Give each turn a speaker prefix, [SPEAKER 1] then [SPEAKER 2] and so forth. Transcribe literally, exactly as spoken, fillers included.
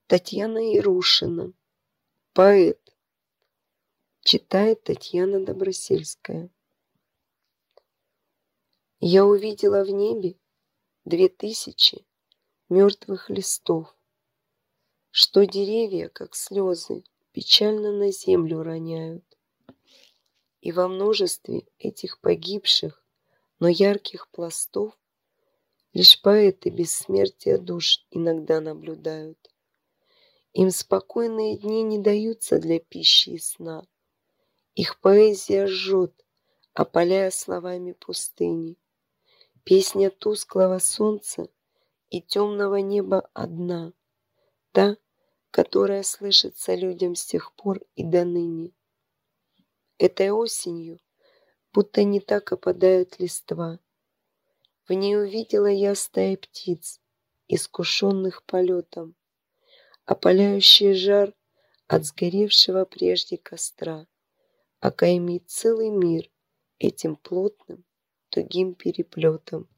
[SPEAKER 1] Татьяна Ярушина, поэт. Читает Татьяна Добросельская. Я увидела в небе две тысячи мертвых листов, что деревья, как слезы, печально на землю роняют. И во множестве этих погибших, но ярких пластов лишь поэты бессмертия душ иногда наблюдают. Им спокойные дни не даются для пищи и сна. Их поэзия жжет, опаляя словами пустыни. Песня тусклого солнца и темного неба одна, та, которая слышится людям с тех пор и до ныне. Этой осенью будто не так опадают листва. В ней увидела я стаи птиц, искушенных полетом, опаляющий жар от сгоревшего прежде костра, окаймит целый мир этим плотным тугим переплетом.